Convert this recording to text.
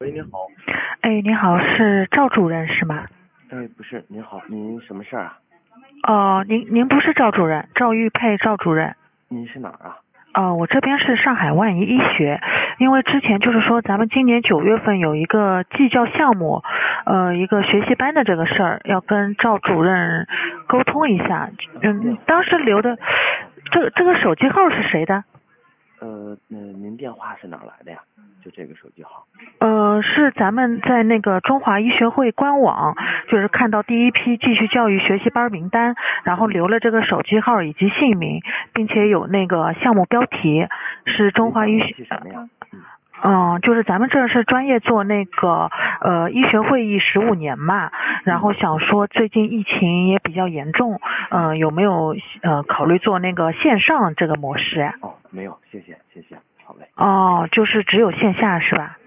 喂，你好。 哎，你好，是赵主任是吗？ 哎，不是，您好，您什么事儿啊？ 哦，您不是赵主任，赵玉佩赵主任。 您是哪儿啊？ 我这边是上海万怡医学，因为之前就是说咱们今年9月份有一个技教项目，一个学习班的这个事儿，要跟赵主任沟通一下。当时留的这个手机号是谁的？ 您电话是哪儿来的呀？就这个手机号。 是咱们在那个中华医学会官网，就是看到第一批继续教育学习班名单，然后留了这个手机号以及姓名，并且有那个项目标题是中华医学。 什么呀？ 就是咱们这是专业做那个医学会议15年嘛，然后想说最近疫情也比较严重，有没有考虑做那个线上这个模式呀？ 哦，没有，谢谢，好嘞。 哦，就是只有线下是吧？